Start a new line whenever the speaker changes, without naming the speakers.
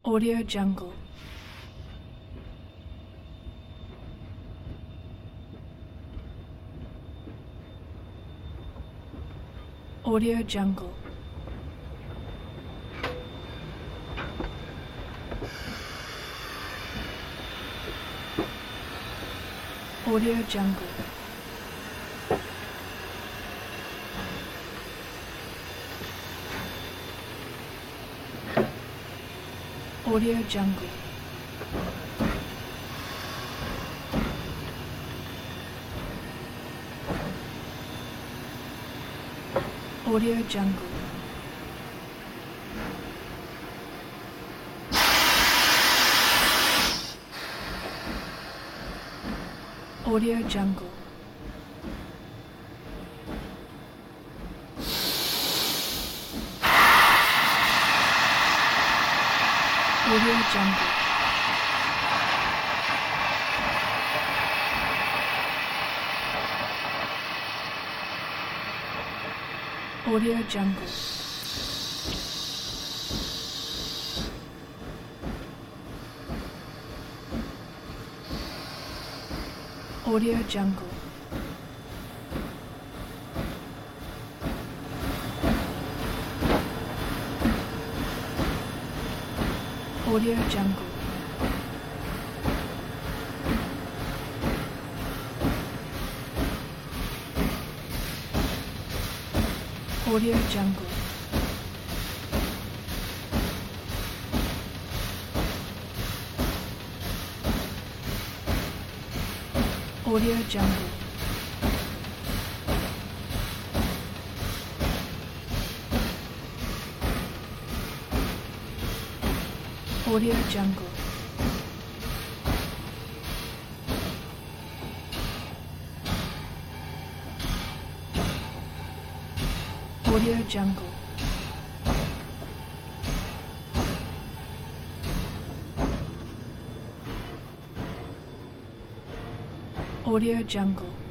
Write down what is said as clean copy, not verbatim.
Audio Jungle. Audio Jungle. Audio Jungle. Audio Jungle. Audio Jungle. Audio Jungle. Audio Jungle. Audio Jungle. Audio Jungle. Audio Jungle. Audio Jungle. Audio Jungle. Audio Jungle. Audio Jungle. Audio Jungle.